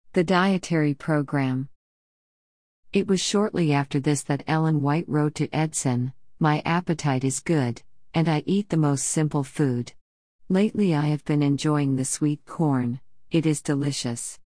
The dietary program. It was shortly after this that Ellen White wrote to Edson, "My appetite is good, and I eat the most simple food. Lately I have been enjoying the sweet corn, it is delicious."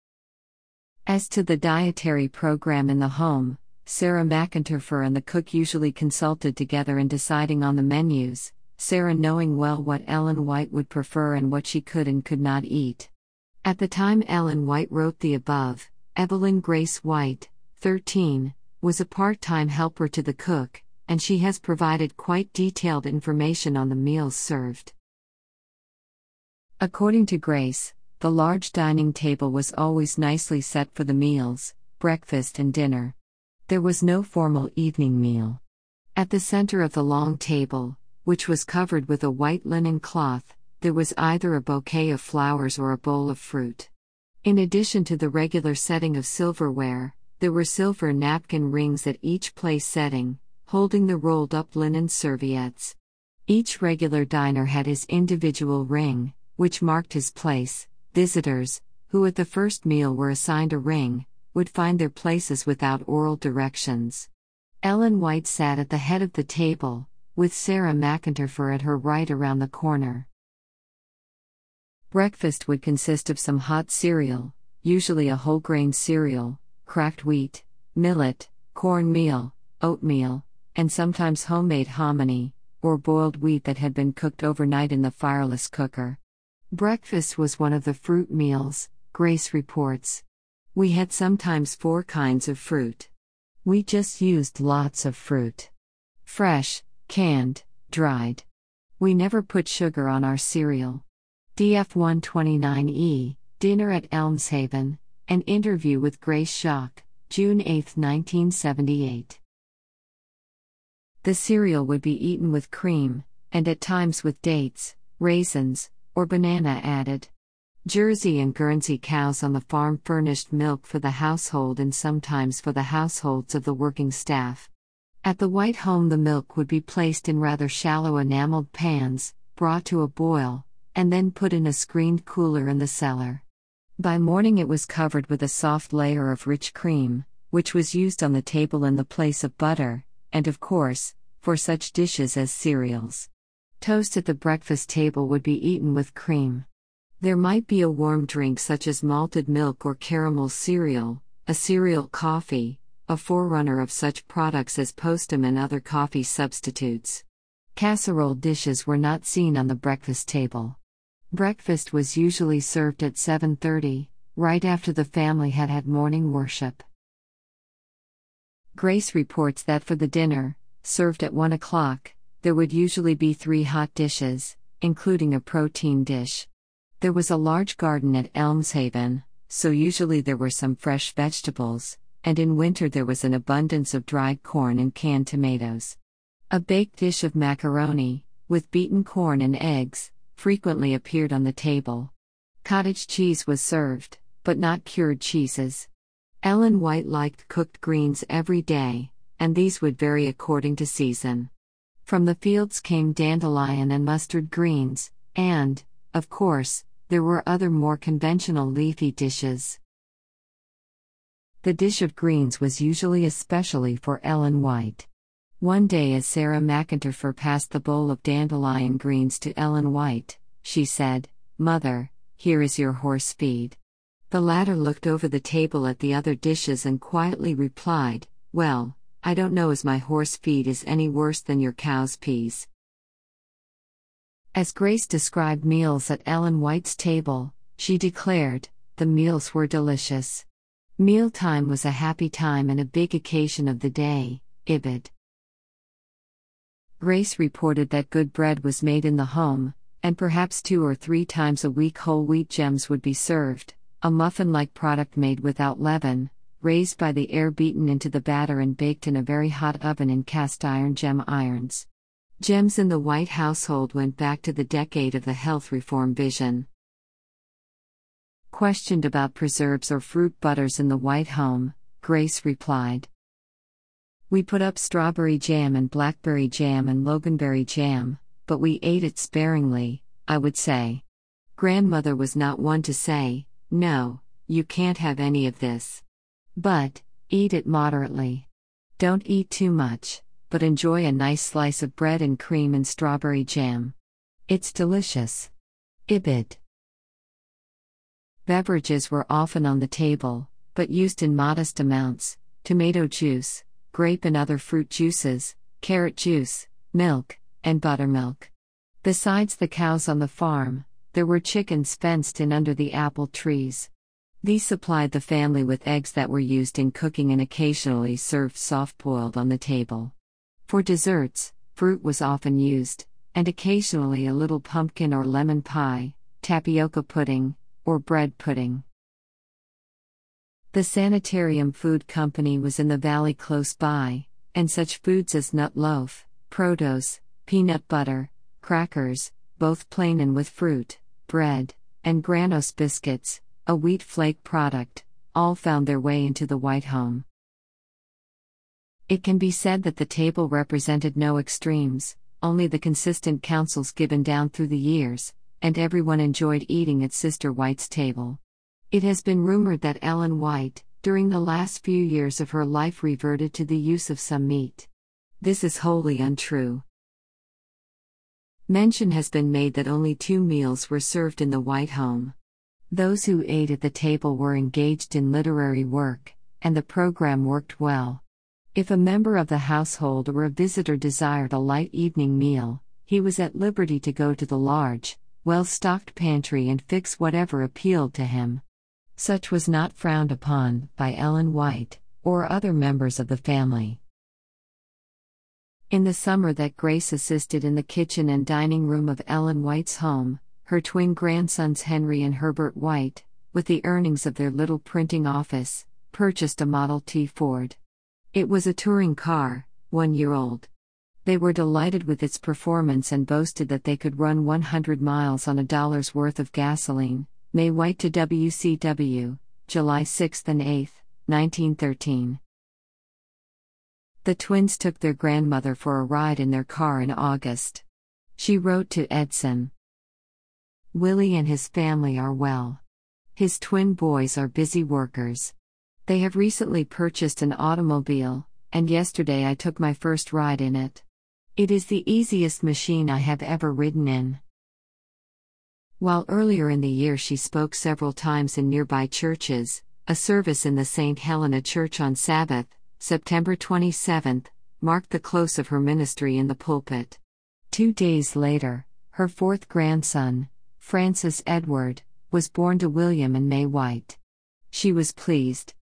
As to the dietary program in the home, Sarah McIntyre and the cook usually consulted together in deciding on the menus, Sarah knowing well what Ellen White would prefer and what she could and could not eat. At the time Ellen White wrote the above, Evelyn Grace White, 13, was a part-time helper to the cook, and she has provided quite detailed information on the meals served. According to Grace, the large dining table was always nicely set for the meals, breakfast and dinner. There was no formal evening meal. At the center of the long table, which was covered with a white linen cloth, there was either a bouquet of flowers or a bowl of fruit. In addition to the regular setting of silverware, there were silver napkin rings at each place setting, holding the rolled-up linen serviettes. Each regular diner had his individual ring, which marked his place. Visitors, who at the first meal were assigned a ring, would find their places without oral directions. Ellen White sat at the head of the table, with Sarah McIntyre at her right around the corner. Breakfast would consist of some hot cereal, usually a whole grain cereal, cracked wheat, millet, cornmeal, oatmeal, and sometimes homemade hominy, or boiled wheat that had been cooked overnight in the fireless cooker. Breakfast was one of the fruit meals, Grace reports. We had sometimes 4 kinds of fruit. We just used lots of fruit. Fresh, canned, dried. We never put sugar on our cereal. DF 129E, Dinner at Elmshaven, an interview with Grace Schock, June 8, 1978. The cereal would be eaten with cream, and at times with dates, raisins, or banana added. Jersey and Guernsey cows on the farm furnished milk for the household and sometimes for the households of the working staff. At the White home the milk would be placed in rather shallow enameled pans, brought to a boil, and then put in a screened cooler in the cellar. By morning it was covered with a soft layer of rich cream, which was used on the table in the place of butter, and of course, for such dishes as cereals. Toast at the breakfast table would be eaten with cream. There might be a warm drink such as malted milk or caramel cereal, a cereal coffee, a forerunner of such products as Postum and other coffee substitutes. Casserole dishes were not seen on the breakfast table. Breakfast was usually served at 7:30, right after the family had had morning worship. Grace reports that for the dinner, served at 1 o'clock, there would usually be 3 hot dishes, including a protein dish. There was a large garden at Elmshaven, so usually there were some fresh vegetables, and in winter there was an abundance of dried corn and canned tomatoes. A baked dish of macaroni, with beaten corn and eggs, frequently appeared on the table. Cottage cheese was served, but not cured cheeses. Ellen White liked cooked greens every day, and these would vary according to season. From the fields came dandelion and mustard greens, and, of course, there were other more conventional leafy dishes. The dish of greens was usually especially for Ellen White. One day as Sarah McIntyre passed the bowl of dandelion greens to Ellen White, she said, "Mother, here is your horse feed." The latter looked over the table at the other dishes and quietly replied, "Well, I don't know as my horse feed is any worse than your cow's peas." As Grace described meals at Ellen White's table, she declared, the meals were delicious. Mealtime was a happy time and a big occasion of the day, Ibid. Grace reported that good bread was made in the home, and perhaps 2 or 3 times a week whole wheat gems would be served, a muffin-like product made without leaven, raised by the air beaten into the batter and baked in a very hot oven in cast-iron gem irons. Gems in the White household went back to the decade of the health reform vision. Questioned about preserves or fruit butters in the White home, Grace replied, "We put up strawberry jam and blackberry jam and loganberry jam, but we ate it sparingly, I would say. Grandmother was not one to say, 'No, You can't have any of this. But, eat it moderately. Don't eat too much, but enjoy a nice slice of bread and cream and strawberry jam. It's delicious. Ibid. Beverages were often on the table, but used in modest amounts: tomato juice, grape and other fruit juices, carrot juice, milk, and buttermilk. Besides the cows on the farm, there were chickens fenced in under the apple trees. These supplied the family with eggs that were used in cooking and occasionally served soft-boiled on the table. For desserts, fruit was often used, and occasionally a little pumpkin or lemon pie, tapioca pudding, or bread pudding. The Sanitarium Food Company was in the valley close by, and such foods as nut loaf, produce, peanut butter, crackers, both plain and with fruit, bread, and Granos biscuits, a wheat flake product, all found their way into the White home. It can be said that the table represented no extremes, only the consistent counsels given down through the years, and everyone enjoyed eating at Sister White's table. It has been rumored that Ellen White, during the last few years of her life, reverted to the use of some meat. This is wholly untrue. Mention has been made that only 2 meals were served in the White home. Those who ate at the table were engaged in literary work, and the program worked well. If a member of the household or a visitor desired a light evening meal, he was at liberty to go to the large, well-stocked pantry and fix whatever appealed to him. Such was not frowned upon by Ellen White, or other members of the family. In the summer that Grace assisted in the kitchen and dining room of Ellen White's home, her twin grandsons Henry and Herbert White, with the earnings of their little printing office, purchased a Model T Ford. It was a touring car, 1 year old. They were delighted with its performance and boasted that they could run 100 miles on $1 worth of gasoline. May White to WCW, July 6 and 8, 1913. The twins took their grandmother for a ride in their car in August. She wrote to Edson, "Willie and his family are well. His twin boys are busy workers. They have recently purchased an automobile, and yesterday I took my first ride in it. It is the easiest machine I have ever ridden in." While earlier in the year she spoke several times in nearby churches, a service in the St. Helena Church on Sabbath, September 27, marked the close of her ministry in the pulpit. 2 days later, her 4th grandson, Francis Edward, was born to William and May White. She was pleased.